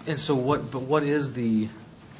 And so what is the,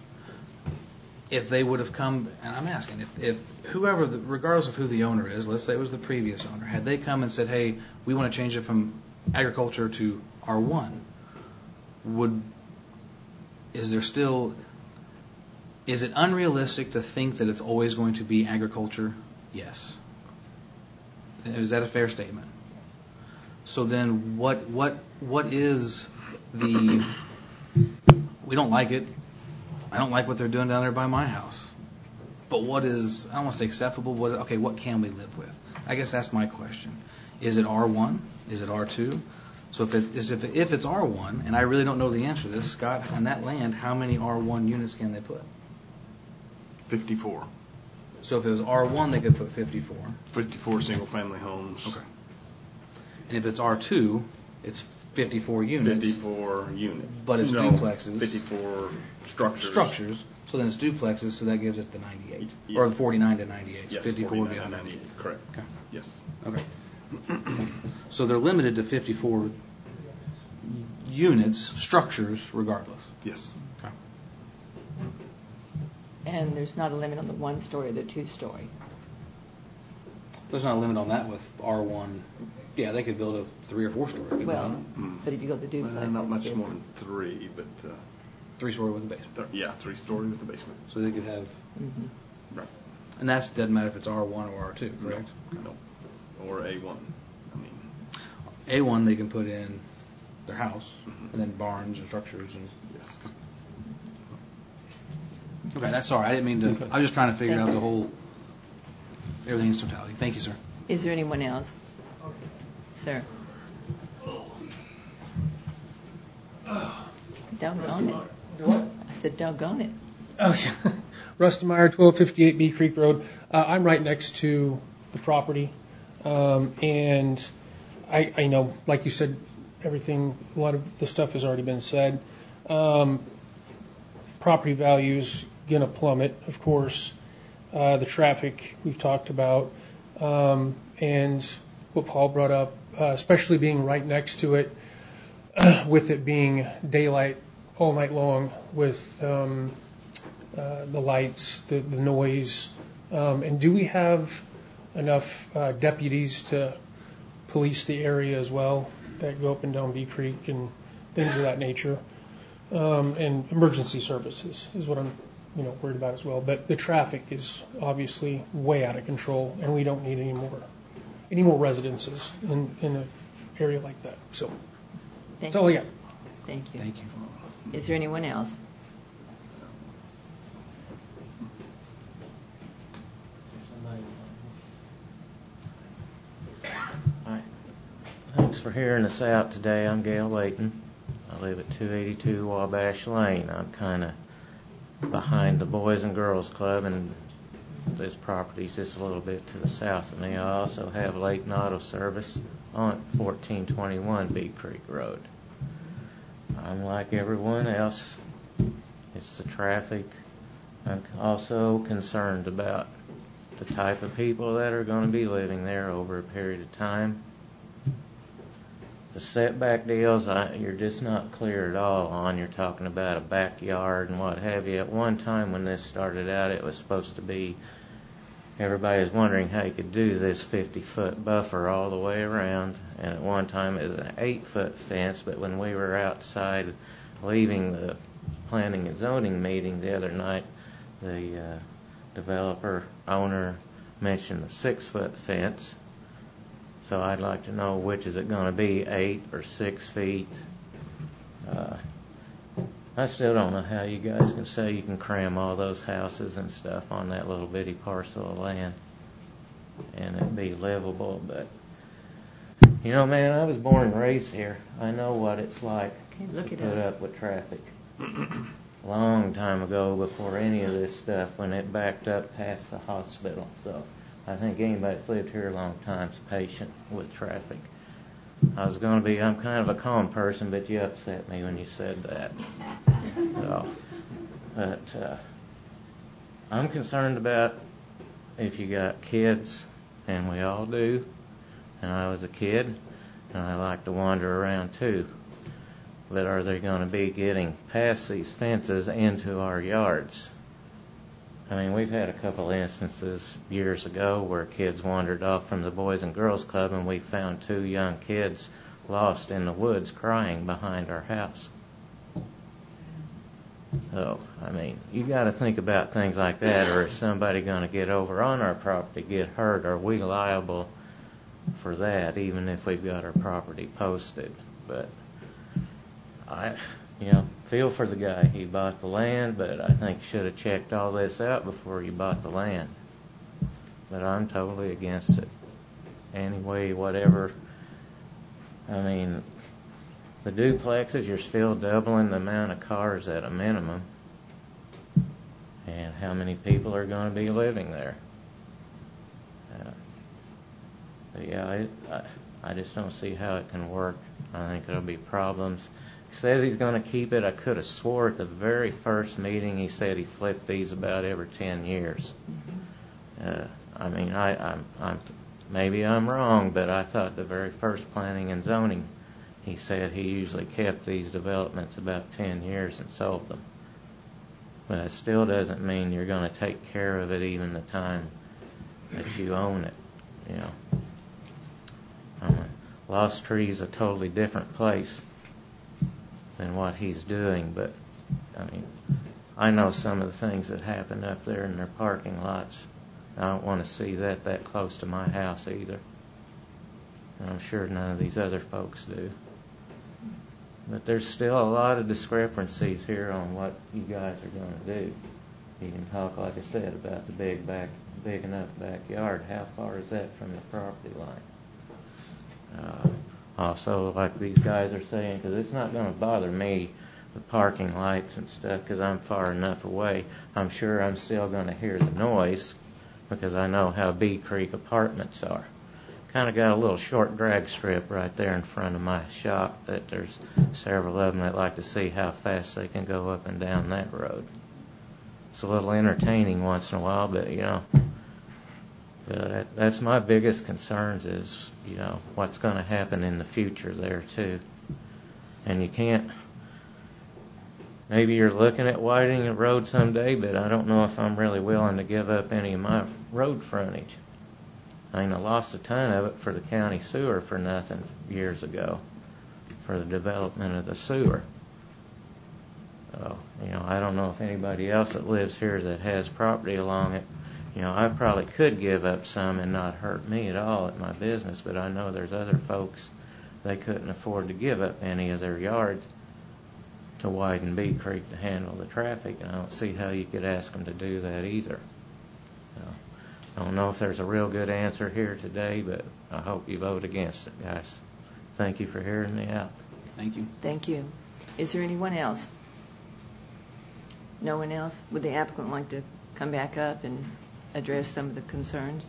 if they would have come, and I'm asking, if whoever, regardless of who the owner is, let's say it was the previous owner, had they come and said, hey, we want to change it from agriculture to R1, is it unrealistic to think that it's always going to be agriculture? Yes. Is that a fair statement? Yes. So then what is the, we don't like it. I don't like what they're doing down there by my house. But what is, I don't want to say acceptable, what can we live with? I guess that's my question. Is it R1? Is it R2? So if it's R1, and I really don't know the answer to this, Scott, on that land, how many R1 units can they put? 54. So if it was R1, they could put 54. 54 single-family homes. Okay. And if it's R2, it's 54 units. 54 units. But it's duplexes. 54 structures. Structures. So then it's duplexes, so that gives it the 98. Yeah. Or the 49 to 98. Yes, 54 would be 98. Correct. Okay. Yes. Okay. So they're limited to 54 units, structures, regardless. Yes. Okay. And there's not a limit on the 1-story or the 2-story. There's not a limit on that with R1. Yeah, they could build a 3 or 4 story. Well, but if you go to the duplex, not it's much different. more than 3, but 3 story with a basement. 3-story with the basement. So they could have, Mm-hmm. Right. and that doesn't matter if it's R1 or R2, correct? No. Or A1. I mean, A1 they can put in their house, and then barns and structures and. yes. Okay, that's sorry. I didn't mean to. Okay. I was just trying to figure Thank out you. the whole everything's totality. Thank you, sir. Is there anyone else? Sir. Doggone it. What? I said doggone it. Oh, yeah. Rusty Meyer, 1258 Bee Creek Road. I'm right next to the property, and I know, like you said, a lot of the stuff has already been said. Property values going to plummet, of course. The traffic we've talked about, and what Paul brought up, especially being right next to it, with it being daylight all night long, with the lights, the noise. And do we have enough deputies to police the area as well that go up and down Bee Creek and things of that nature? And emergency services is what I'm worried about as well. But the traffic is obviously way out of control, and we don't need any more residences in an area like that. So that's all I got. Thank you. Thank you. Is there anyone else? Hi. Thanks for hearing us out today. I'm Gail Layton. I live at 282 Wabash Lane. I'm kind of behind the Boys and Girls Club, and this property's just a little bit to the south of me. I also have Layton Auto Service on 1421 Bee Creek Road. I'm like everyone else. It's the traffic. I'm also concerned about the type of people that are going to be living there over a period of time. The setback deals, you're just not clear at all on. You're talking about a backyard and what have you. At one time when this started out, it was supposed to be, everybody was wondering how you could do this 50-foot buffer all the way around. And at one time it was an 8-foot fence, but when we were outside leaving the planning and zoning meeting the other night, the developer owner mentioned the 6-foot fence. So I'd like to know, which is it going to be, 8 or 6 feet? I still don't know how you guys can say you can cram all those houses and stuff on that little bitty parcel of land and it be livable. But, man, I was born and raised here. I know what it's like Look to at put us. up with traffic. Long time ago, before any of this stuff, when it backed up past the hospital. So I think anybody that's lived here a long time is patient with traffic. I'm kind of a calm person, but you upset me when you said that. So, but I'm concerned about if you got kids, and we all do, and I was a kid, and I like to wander around too. but are they going to be getting past these fences into our yards? I mean, we've had a couple instances years ago where kids wandered off from the Boys and Girls Club, and we found 2 young kids lost in the woods crying behind our house. So, I mean, you got to think about things like that, or is somebody going to get over on our property, get hurt? Are we liable for that, even if we've got our property posted? But I feel for the guy. He bought the land, but I think should have checked all this out before he bought the land. But I'm totally against it. Anyway, whatever. I mean, the duplexes, you're still doubling the amount of cars at a minimum. And how many people are going to be living there? But yeah, I just don't see how it can work. I think there'll be problems. He says he's going to keep it. I could have swore at the very first meeting he said he flipped these about every 10 years. I mean, I'm maybe I'm wrong, but I thought the very first planning and zoning, he said he usually kept these developments about 10 years and sold them. But it still doesn't mean you're going to take care of it even the time that you own it. You know, Lost Tree is a totally different place than what he's doing, but I mean, I know some of the things that happen up there in their parking lots. I don't want to see that close to my house either. And I'm sure none of these other folks do. But there's still a lot of discrepancies here on what you guys are going to do. You can talk, like I said, about the big enough backyard. How far is that from the property line? Also, like these guys are saying, because it's not going to bother me, the parking lights and stuff, because I'm far enough away. I'm sure I'm still going to hear the noise because I know how Bee Creek apartments are. Kind of got a little short drag strip right there in front of my shop that there's several of them that like to see how fast they can go up and down that road. It's a little entertaining once in a while, but that's my biggest concerns is, what's going to happen in the future there too. And you can't, maybe you're looking at widening the road someday, but I don't know if I'm really willing to give up any of my road frontage. I mean, I lost a ton of it for the county sewer for nothing years ago for the development of the sewer. So, I don't know if anybody else that lives here that has property along it, I probably could give up some and not hurt me at all at my business, but I know there's other folks, they couldn't afford to give up any of their yards to widen Bee Creek to handle the traffic, and I don't see how you could ask them to do that either. So, I don't know if there's a real good answer here today, but I hope you vote against it, guys. Thank you for hearing me out. Thank you. Thank you. Is there anyone else? No one else? Would the applicant like to come back up and address some of the concerns?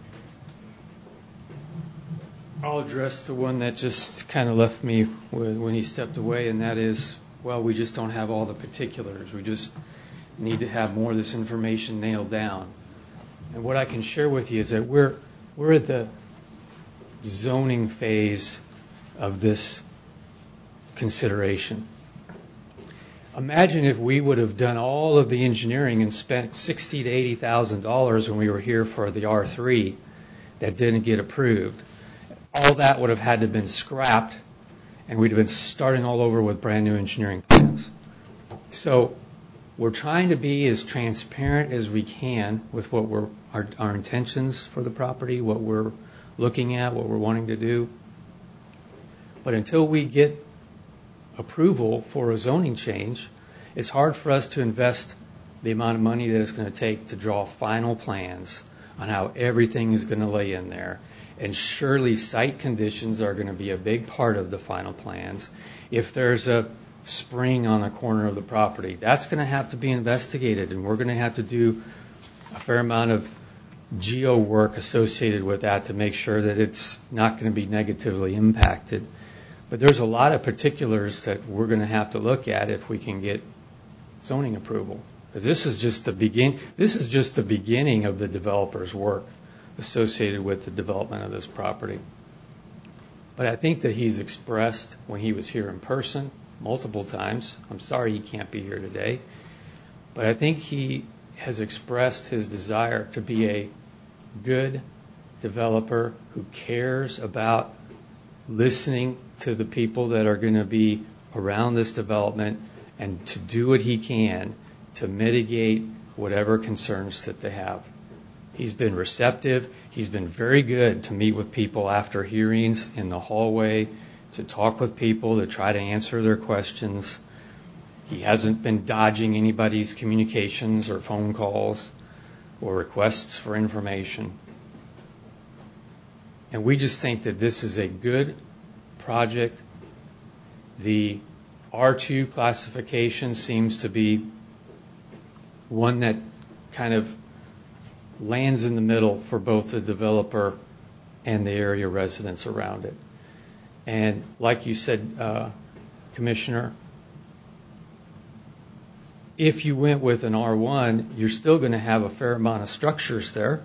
I'll address the one that just kind of left me when he stepped away, and that is, well, we just don't have all the particulars. We just need to have more of this information nailed down. And what I can share with you is that we're at the zoning phase of this consideration. Imagine if we would have done all of the engineering and spent $60,000 to $80,000 when we were here for the R3 that didn't get approved. All that would have had to have been scrapped, and we'd have been starting all over with brand new engineering plans. So we're trying to be as transparent as we can with what our intentions for the property, what we're looking at, what we're wanting to do. But until we get approval for a zoning change, it's hard for us to invest the amount of money that it's going to take to draw final plans on how everything is going to lay in there. And surely site conditions are going to be a big part of the final plans. If there's a spring on the corner of the property, that's going to have to be investigated, and we're going to have to do a fair amount of geo work associated with that to make sure that it's not going to be negatively impacted. But there's a lot of particulars that we're going to have to look at if we can get zoning approval. Because this is just the beginning of the developer's work associated with the development of this property. But I think that he's expressed when he was here in person multiple times. I'm sorry he can't be here today. But I think he has expressed his desire to be a good developer who cares about listening to the people that are going to be around this development and to do what he can to mitigate whatever concerns that they have. He's been receptive. He's been very good to meet with people after hearings in the hallway, to talk with people, to try to answer their questions. He hasn't been dodging anybody's communications or phone calls or requests for information. And we just think that this is a good project. The R2 classification seems to be one that kind of lands in the middle for both the developer and the area residents around it. And like you said, Commissioner, if you went with an R1, you're still going to have a fair amount of structures there.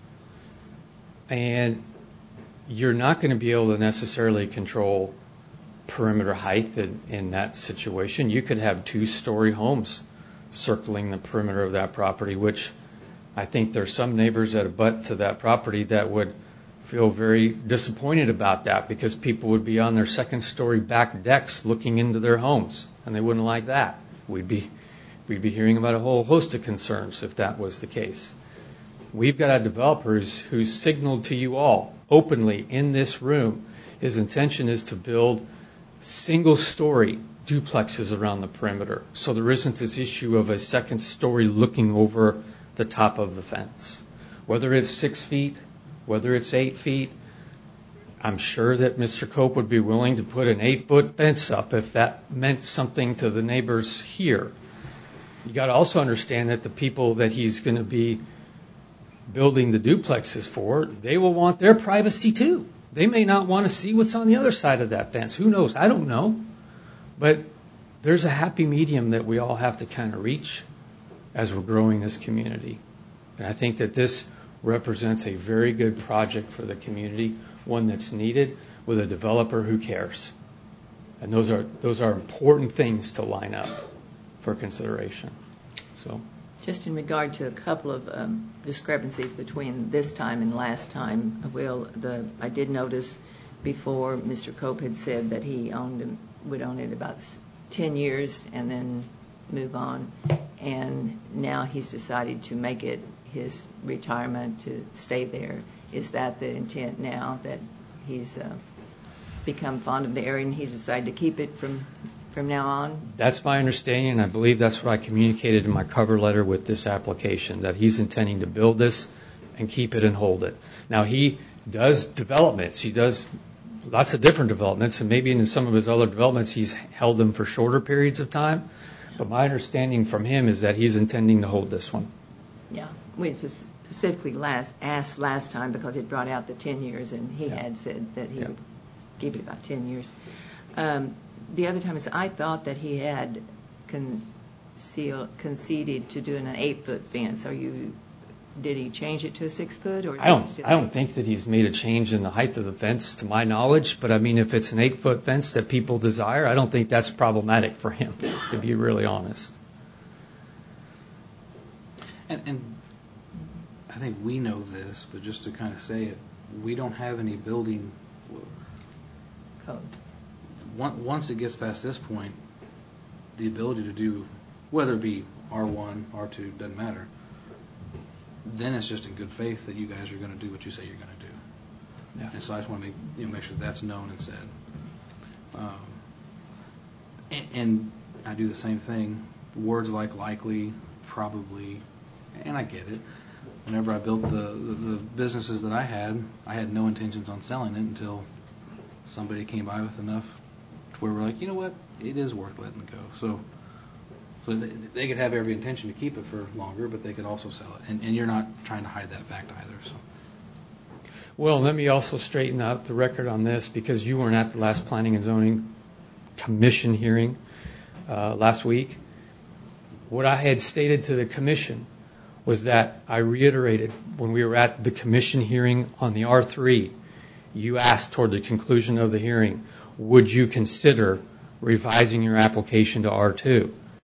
And you're not going to be able to necessarily control perimeter height in that situation. You could have 2-story homes circling the perimeter of that property, which I think there's some neighbors that abut to that property that would feel very disappointed about that, because people would be on their 2nd-story back decks looking into their homes, and they wouldn't like that. We'd be hearing about a whole host of concerns if that was the case. We've got a developer who's signaled to you all openly in this room his intention is to build single-story duplexes around the perimeter, so there isn't this issue of a 2nd story looking over the top of the fence. Whether it's 6 feet, whether it's 8 feet, I'm sure that Mr. Cope would be willing to put an 8-foot fence up if that meant something to the neighbors here. You got to also understand that the people that he's going to be building the duplexes for, they will want their privacy too. They may not want to see what's on the other side of that fence. Who knows? I don't know. But there's a happy medium that we all have to kind of reach as we're growing this community. And I think that this represents a very good project for the community, one that's needed with a developer who cares. And those are important things to line up for consideration. So, just in regard to a couple of discrepancies between this time and last time, I did notice before Mr. Cope had said that he would own it about 10 years and then move on, and now he's decided to make it his retirement to stay there. Is that the intent now, that he's become fond of the area and he's decided to keep it from now on? That's my understanding, and I believe that's what I communicated in my cover letter with this application, that he's intending to build this and keep it and hold it. Now, he does developments. He does lots of different developments, and maybe in some of his other developments he's held them for shorter periods of time. But my understanding from him is that he's intending to hold this one. Yeah. We specifically asked last time because it brought out the 10 years, and he had said that he would keep it about 10 years. The other time is I thought that he had conceded to doing an 8-foot fence. Did he change it to a 6-foot? Or I don't think that he's made a change in the height of the fence, to my knowledge. But I mean, if it's an 8-foot fence that people desire, I don't think that's problematic for him, to be really honest. And I think we know this, but just to kind of say it, we don't have any building codes. Once it gets past this point, the ability to do, whether it be R1, R2, doesn't matter, then it's just in good faith that you guys are going to do what you say you're going to do. Yeah. And so I just want to make sure that's known and said. And I do the same thing. Words like likely, probably, and I get it. Whenever I built the businesses that I had no intentions on selling it until somebody came by with enough to where we're like, you know what, it is worth letting it go. So they could have every intention to keep it for longer, but they could also sell it. And you're not trying to hide that fact either. So. Well, let me also straighten out the record on this, because you weren't at the last Planning and Zoning Commission hearing last week. What I had stated to the Commission was that I reiterated when we were at the Commission hearing on the R3, you asked toward the conclusion of the hearing, would you consider revising your application to R2.